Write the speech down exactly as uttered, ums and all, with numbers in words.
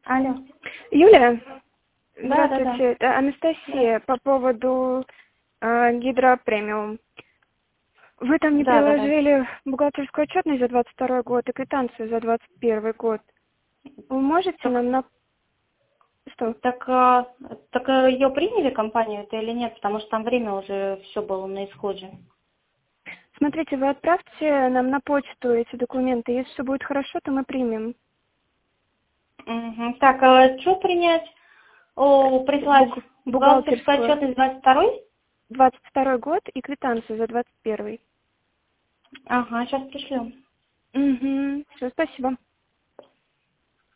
Алло. Юлия, Да, да, здравствуйте, да. это Анастасия по поводу э, Гидро Премиум. Вы там не Да, да, да. приложили бухгалтерскую отчетность за двадцать второй год и квитанцию за двадцать первый год. Вы можете Так, нам на... Что? так, а, так ее приняли компанию это или нет? Потому что там время уже все было на исходе. Смотрите, вы отправьте нам на почту эти документы. Если все будет хорошо, то мы примем. Угу. Так, а что принять? О, прислать Буг- бухгалтерскую Бухгалтерскую отчетность двадцать второй? двадцать второй год и квитанцию за двадцать первый. Ага, сейчас пришлю. Угу. Все, спасибо.